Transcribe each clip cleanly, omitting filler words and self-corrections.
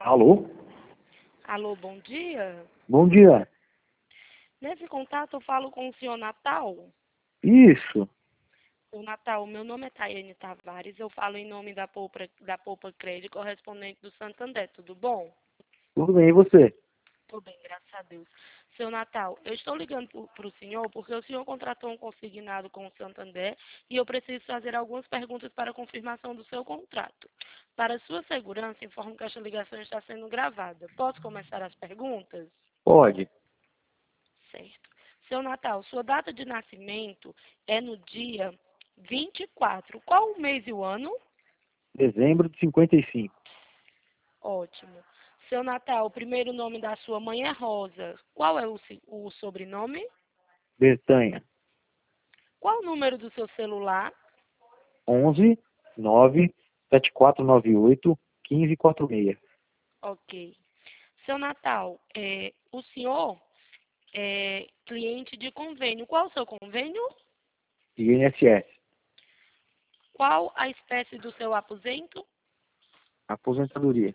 Alô? Alô, bom dia. Bom dia. Nesse contato eu falo com o senhor Natal. Isso. O Natal, meu nome é Tayane Tavares, eu falo em nome da Poupa Crédito, correspondente do Santander, tudo bom? Tudo bem, e você? Tudo bem, graças a Deus. Seu Natal, eu estou ligando para o senhor porque o senhor contratou um consignado com o Santander e eu preciso fazer algumas perguntas para confirmação do seu contrato. Para sua segurança, informo que esta ligação está sendo gravada. Posso começar as perguntas? Pode. Certo. Seu Natal, sua data de nascimento é no dia 24. Qual o mês e o ano? Dezembro de 55. Ótimo. Seu Natal, o primeiro nome da sua mãe é Rosa. Qual é o sobrenome? Bertanha. Qual o número do seu celular? 11 9 7498 1546. Ok. Seu Natal, o senhor é cliente de convênio. Qual o seu convênio? INSS. Qual a espécie do seu aposento? Aposentadoria.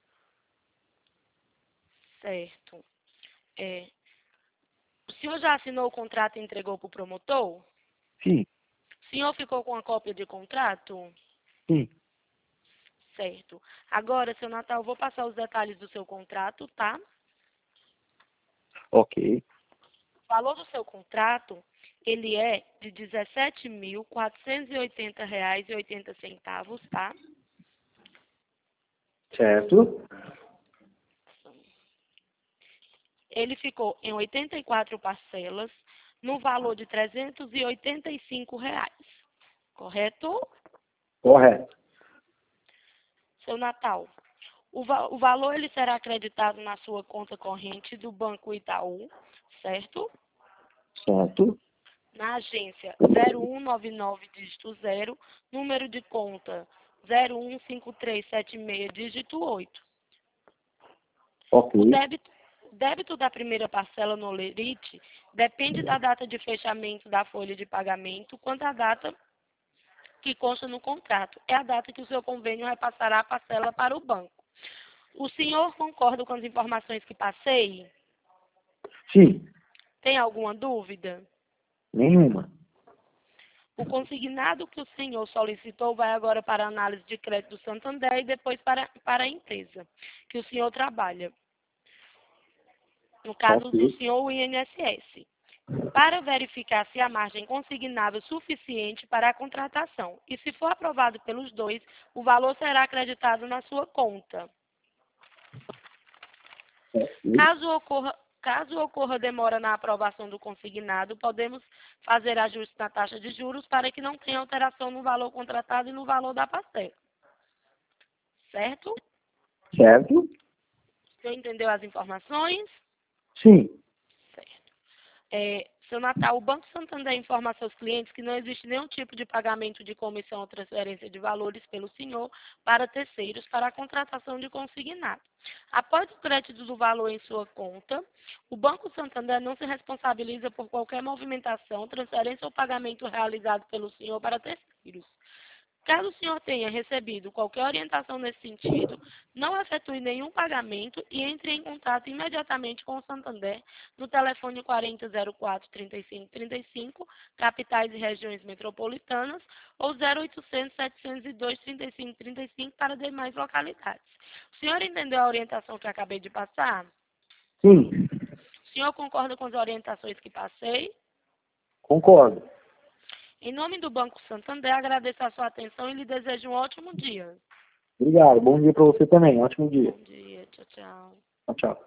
Certo. É, o senhor já assinou o contrato e entregou para o promotor? Sim. O senhor ficou com a cópia de contrato? Sim. Certo. Agora, seu Natal, eu vou passar os detalhes do seu contrato, tá? Ok. O valor do seu contrato, ele é de R$ 17.480,80, tá? Certo. Ele ficou em 84 parcelas, no valor de R$ 385, correto? Correto. Seu Natal, o valor ele será acreditado na sua conta corrente do Banco Itaú, certo? Certo. Na agência 0199 dígito 0, número de conta 015376 dígito 8. Ok. O débito da primeira parcela no Lerite depende da data de fechamento da folha de pagamento, quanto à data que consta no contrato. É a data que o seu convênio repassará a parcela para o banco. O senhor concorda com as informações que passei? Sim. Tem alguma dúvida? Nenhuma. O consignado que o senhor solicitou vai agora para a análise de crédito do Santander e depois para a empresa que o senhor trabalha. No caso Ok. do senhor, o INSS. Para verificar se a margem consignada é suficiente para a contratação. E se for aprovado pelos dois, o valor será acreditado na sua conta. Ok. Caso ocorra demora na aprovação do consignado, podemos fazer ajustes na taxa de juros para que não tenha alteração no valor contratado e no valor da parcela. Certo? Certo. Você entendeu as informações? Sim. Certo. Seu Natal, o Banco Santander informa a seus clientes que não existe nenhum tipo de pagamento de comissão ou transferência de valores pelo senhor para terceiros para a contratação de consignado. Após o crédito do valor em sua conta, o Banco Santander não se responsabiliza por qualquer movimentação, transferência ou pagamento realizado pelo senhor para terceiros. Caso o senhor tenha recebido qualquer orientação nesse sentido, não efetue nenhum pagamento e entre em contato imediatamente com o Santander no telefone 4004-3535, capitais e regiões metropolitanas, ou 0800-702-3535 para demais localidades. O senhor entendeu a orientação que acabei de passar? Sim. O senhor concorda com as orientações que passei? Concordo. Em nome do Banco Santander, agradeço a sua atenção e lhe desejo um ótimo dia. Obrigado. Bom dia para você também. Ótimo dia. Bom dia, tchau, tchau. Tchau, tchau.